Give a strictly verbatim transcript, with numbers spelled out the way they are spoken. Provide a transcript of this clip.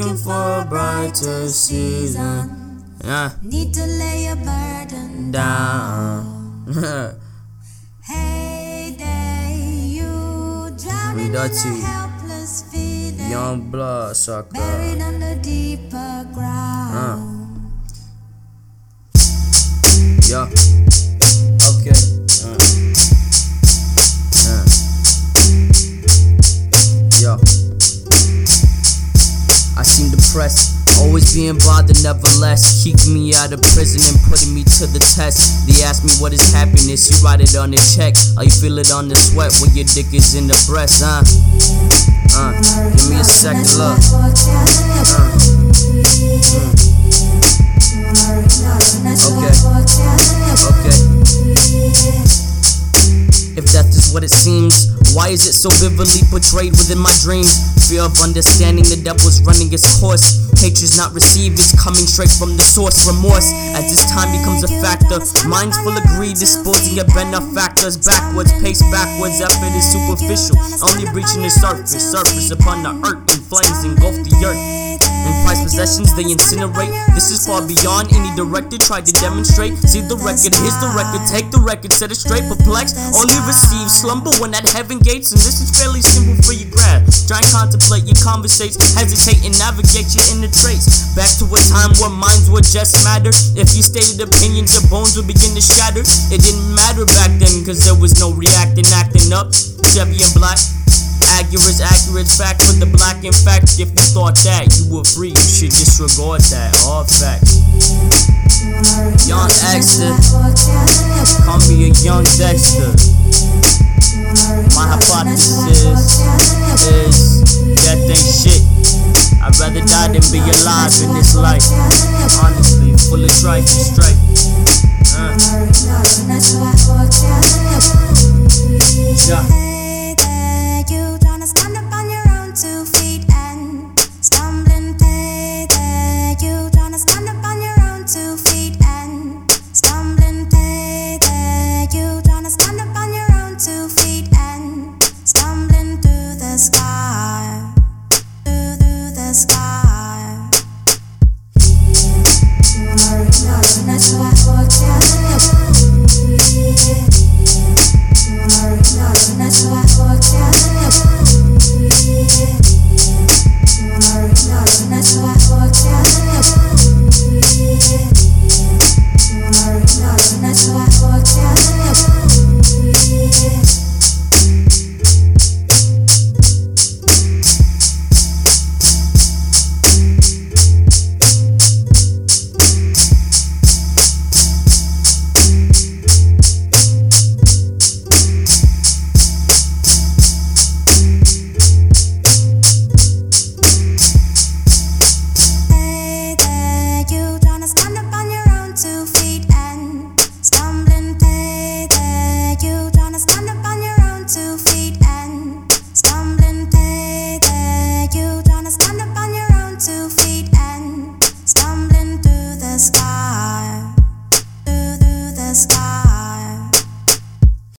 looking for a brighter season. Yeah. Need to lay your burden down. Hey day, you drowning in a helpless feeling, Young blood sucker, buried under deeper ground. uh. Yeah. Okay. Uh. Uh. Yo. I seem depressed, always being bothered, nevertheless. Keeping me out of prison and putting me to the test. They ask me what is happiness, you write it on the check. Or you feel it on the sweat when your dick is in the breast, huh? Uh, give me a second look. Uh. Mm. Okay. Okay. If death is what it seems, why is it so vividly portrayed within my dreams? Fear of understanding the devil's running its course. Hatred's not received, it's coming straight from the source. Remorse, as this time becomes a factor. Minds full of greed, disposing of benefactors. Backwards, pace backwards, effort is superficial, only reaching the surface. Surface upon the earth, in flames engulf the earth. In prized possessions they incinerate. This is far beyond any director tried to demonstrate. See the record, here's the record, take the record, set it straight. Perplexed, only receive slumber when at heaven gates. And this is fairly simple for your grab. Try and contemplate your conversates, hesitate and navigate your inner traits. Back to a time where minds would just matter. If you stated opinions, your bones would begin to shatter. It didn't matter back then, cause there was no reacting, acting up. Chevy and black, accurate, accurate fact for the black. In fact, if you thought that you were free, you should disregard that. Hard fact. Young Exter, call me a young Dexter. My hypothesis is death ain't shit. I'd rather die than be alive in this life. Honestly, full of strife and strife. Uh. Yeah.